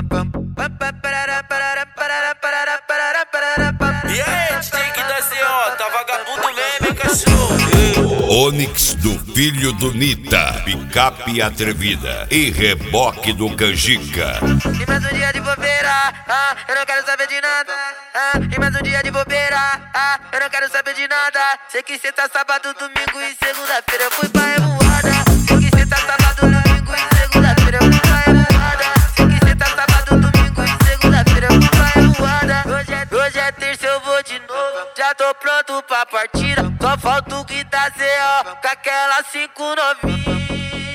E aí, tem que dar CO, tá vagabundo mesmo, hein, cachorro? Onix do filho do Nita, picape atrevida e reboque do Canjica. E mais um dia de bobeira, eu não quero saber de nada. E mais um dia de bobeira, eu não quero saber de nada. Sei que cê tá sábado, domingo e segunda-feira eu fui pra revoada. Sei que cê tá sábado, domingo e segunda-feira eu fui pra revoada. Sei que cê tá sábado, domingo e segunda-feira eu fui pra revoada. Hoje é terça, eu vou de novo. Já tô pronto pra partida. Só falta o que tá CO com aquela 5 novinha.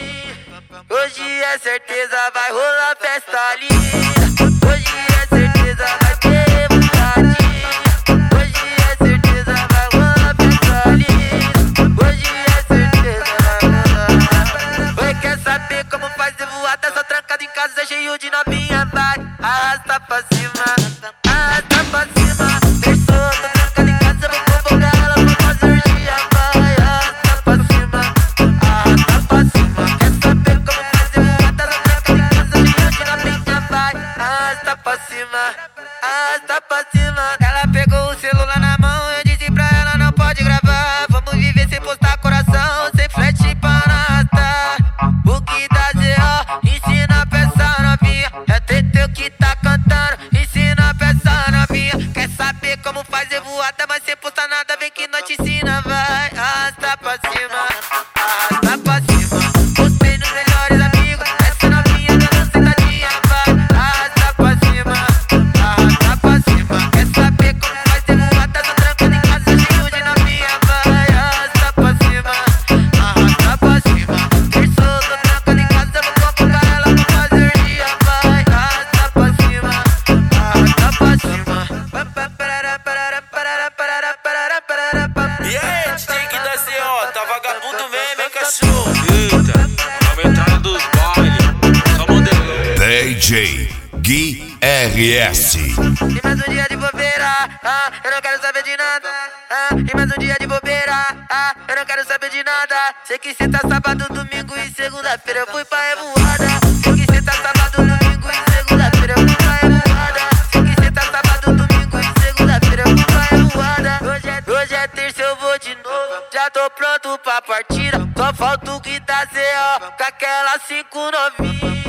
Hoje é certeza, vai rolar festa ali. Hoje é certeza, vai ter revoadinha. Hoje é certeza, vai rolar festa ali. Hoje é certeza, vai rolar. Oi, quer saber como faz revoada? Só trancado em casa, cheio de novinha. Vai, arrasta pra cima, arrasta pra cima. Terçou, tô trancado em casa, vou convocar ela pra fazer orgia. Vai, arrasta pra cima, arrasta pra cima. Quer saber como faz revoada? Só trancado em casa, cheio de novinha. Vai, arrasta pra cima, arrasta pra cima. Ela pegou o celular na mão, eu disse pra ela não pode gravar. Vamos viver sem postar coração, sem flash pra arrastar. O que dá CO, ensina pra essa novinha. É Teteu que tá cantando, ensina pra essa novinha. Quer saber como faz revoada, mas sem postar nada, vem que nós te ensina. Vai, arrasta pra cima, arrasta pra cima. Postei nos melhores amigos, essa novinha dando sentadinha. Vai, arrasta pra cima, arrasta pra cima. Quer saber como faz revoada, só trancado em casa, cheio de novinha. Vai, arrasta pra cima, arrasta pra cima. Terçou, tô trancado em casa, vou convocar ela pra fazer dia. Vai, arrasta pra cima, arrasta pra cima. E aí, tem que dar CO, tá vagabundo mesmo, hein, cachorro? Eita, nova entrada dos bailes, só modelão. DJ Gui RS. E mais um dia de bobeira, eu não quero saber de nada. E mais um dia de bobeira, eu não quero saber de nada. Sei que cê tá sábado, domingo e segunda-feira eu fui pra revoada. Sei que cê tá sábado, domingo e segunda-feira eu fui pra revoada. Sei que cê tá sábado, domingo e segunda-feira eu fui pra revoada. Hoje é terça, eu vou de novo. Já tô pronto pra partida. Só falta o que tá CO com aquela 5 novinha.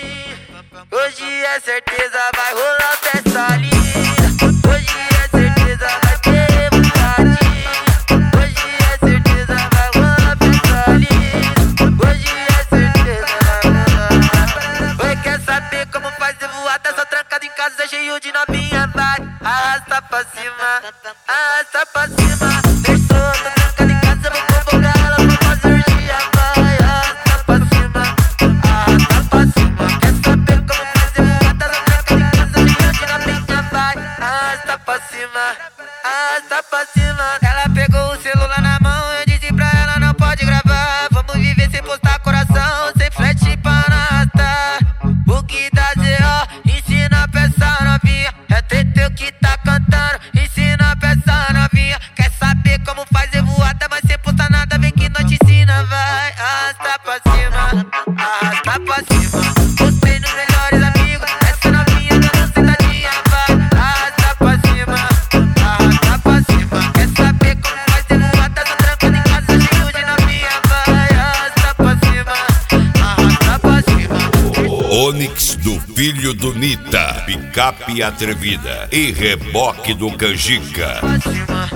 Hoje é certeza, vai rolar festa ali. Hoje é certeza, vai ter revoadinha. Hoje é certeza, vai rolar festa ali. Hoje é certeza, vai rolar. Oi, quer saber como faz revoada? Só trancado em casa, cheio de novinha. Vai, arrasta pra cima, arrasta pra cima. Terçou, tô trancado em casa, vou convocar ela pra fazer orgia. Vai, arrasta pra cima, arrasta pra cima. Quer saber como faz revoada? Só trancado em casa, cheio de novinha. Vai, arrasta pra cima, arrasta pra cima. Ela pegou o celular na mão, eu disse pra ela não pode gravar. Vamos viver sem postar coração, sem flash pra arrastar. O que dá CO, ensina pra essa novinha. É Teteu que tá cantando, ensina pra essa novinha. Quer saber como faz revoada, mas sem postar nada, vem que nós te ensina. Vai, arrasta pra cima, arrasta pra cima. Postei nos melhores amigos, essa novinha dando sentadinha. Vai, arrasta pra cima, arrasta pra cima. Quer saber como faz revoada, só trancado em casa, cheio de novinha. Vai, arrasta pra cima, arrasta pra cima. Onix do filho do Nita, picape atrevida e reboque do Canjica. Pra cima.